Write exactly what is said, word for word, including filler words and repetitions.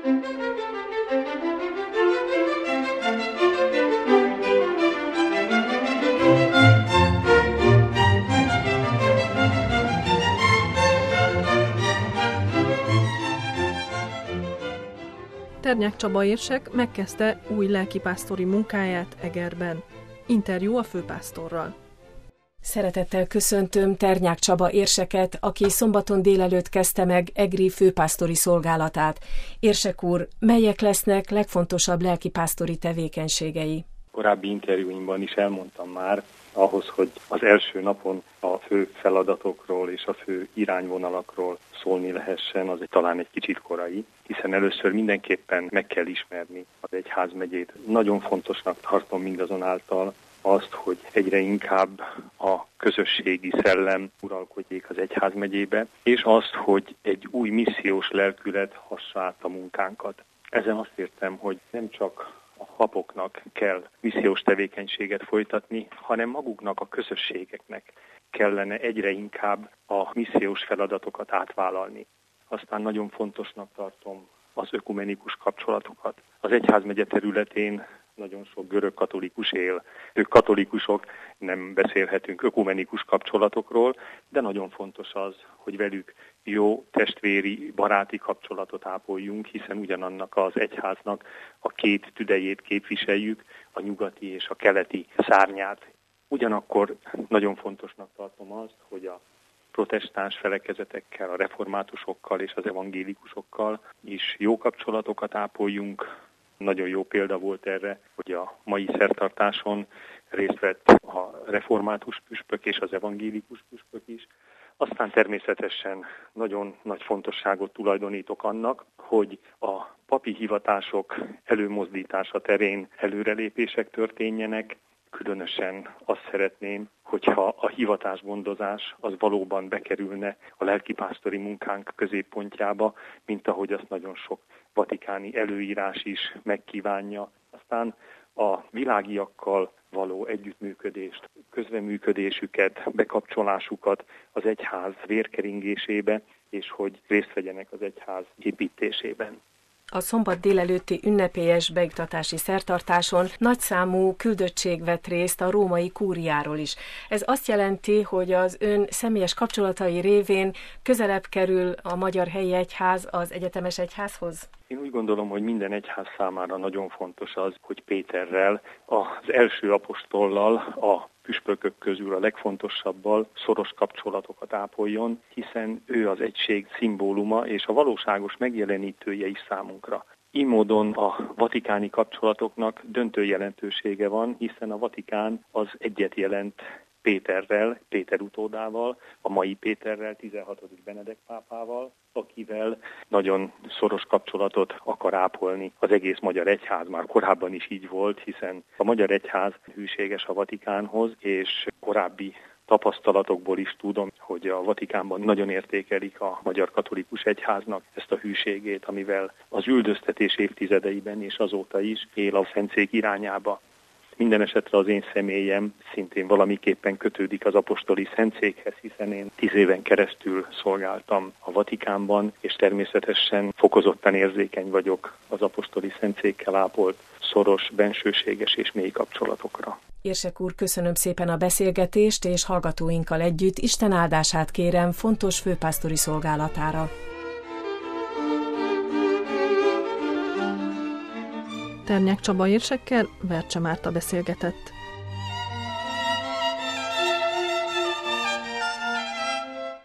Ternyák Csaba érsek megkezdte új lelkipásztori munkáját Egerben. Interjú a főpásztorral. Szeretettel köszöntöm Ternyák Csaba érseket, aki szombaton délelőtt kezdte meg egri főpásztori szolgálatát. Érsek úr, melyek lesznek legfontosabb lelkipásztori tevékenységei? Korábbi interjúimban is elmondtam már, ahhoz, hogy az első napon a fő feladatokról és a fő irányvonalakról szólni lehessen, az egy, talán egy kicsit korai, hiszen először mindenképpen meg kell ismerni az egyházmegyét. Nagyon fontosnak tartom mindazonáltal azt, hogy egyre inkább a közösségi szellem uralkodjék az egyházmegyébe, és azt, hogy egy új missziós lelkület hassa át a munkánkat. Ezen azt értem, hogy nem csak a papoknak kell missziós tevékenységet folytatni, hanem maguknak, a közösségeknek kellene egyre inkább a missziós feladatokat átvállalni. Aztán nagyon fontosnak tartom az ökumenikus kapcsolatokat. Az egyházmegye területén nagyon sok görög katolikus él. Ők katolikusok, nem beszélhetünk ökumenikus kapcsolatokról, de nagyon fontos az, hogy velük jó testvéri, baráti kapcsolatot ápoljunk, hiszen ugyanannak az egyháznak a két tüdejét képviseljük, a nyugati és a keleti szárnyát. Ugyanakkor nagyon fontosnak tartom azt, hogy a protestáns felekezetekkel, a reformátusokkal és az evangélikusokkal is jó kapcsolatokat ápoljunk. Nagyon jó példa volt erre, hogy a mai szertartáson részt vett a református püspök és az evangélikus püspök is. Aztán természetesen nagyon nagy fontosságot tulajdonítok annak, hogy a papi hivatások előmozdítása terén előrelépések történjenek. Különösen azt szeretném, hogyha a hivatásgondozás az valóban bekerülne a lelkipásztori munkánk középpontjába, mint ahogy azt nagyon sok vatikáni előírás is megkívánja. Aztán a világiakkal való együttműködést, közreműködésüket, bekapcsolásukat az egyház vérkeringésébe, és hogy részt vegyenek az egyház építésében. A szombat délelőtti ünnepélyes beiktatási szertartáson nagyszámú küldöttség vett részt a római kúriáról is. Ez azt jelenti, hogy az ön személyes kapcsolatai révén közelebb kerül a magyar helyi egyház az egyetemes egyházhoz? Én úgy gondolom, hogy minden egyház számára nagyon fontos az, hogy Péterrel, az első apostollal, a püspökök közül a legfontosabbal szoros kapcsolatokat ápoljon, hiszen ő az egység szimbóluma és a valóságos megjelenítője is számunkra. Így módon a vatikáni kapcsolatoknak döntő jelentősége van, hiszen a Vatikán az egyet jelent Péterrel, Péter utódával, a mai Péterrel, tizenhatodik Benedek pápával, akivel nagyon szoros kapcsolatot akar ápolni az egész magyar egyház. Már korábban is így volt, hiszen a magyar egyház hűséges a Vatikánhoz, és korábbi tapasztalatokból is tudom, hogy a Vatikánban nagyon értékelik a magyar katolikus egyháznak ezt a hűségét, amivel az üldöztetés évtizedeiben és azóta is él a szentszék irányába. Minden esetre az én személyem szintén valamiképpen kötődik az apostoli szentszékhez, hiszen én tíz éven keresztül szolgáltam a Vatikánban, és természetesen fokozottan érzékeny vagyok az apostoli szentszékkel ápolt szoros, bensőséges és mély kapcsolatokra. Érsek úr, köszönöm szépen a beszélgetést, és hallgatóinkkal együtt Isten áldását kérem fontos főpásztori szolgálatára. Ternyák Csaba érsekkel Vercse Márta beszélgetett.